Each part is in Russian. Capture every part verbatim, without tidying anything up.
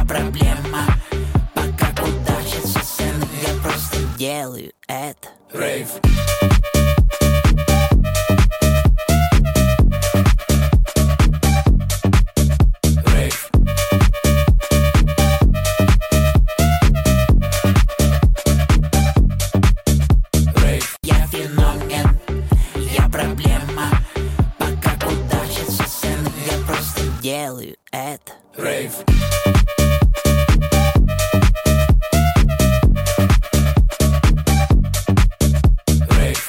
проблема. Пока кудахчется сцена, я просто делаю это. Рейв. Рейв. Рейв. Я феномен, я проблема. Пока кудахчется сцена, я просто делаю это. Рейв. Рейв.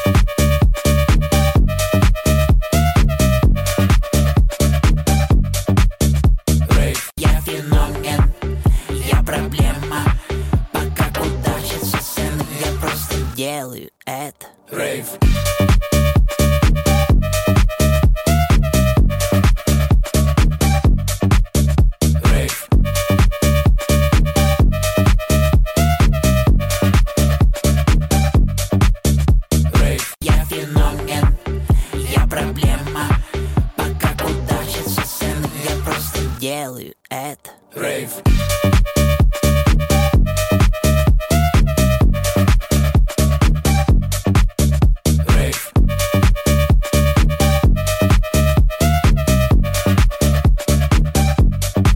Рейв. Я феномен, я проблема. Пока кудахчется сцена, я просто делаю это. Рейв. Рейв. Рейв. Я феномен, я проблема. Пока кудахчется сцена, я просто делаю это. Рейв.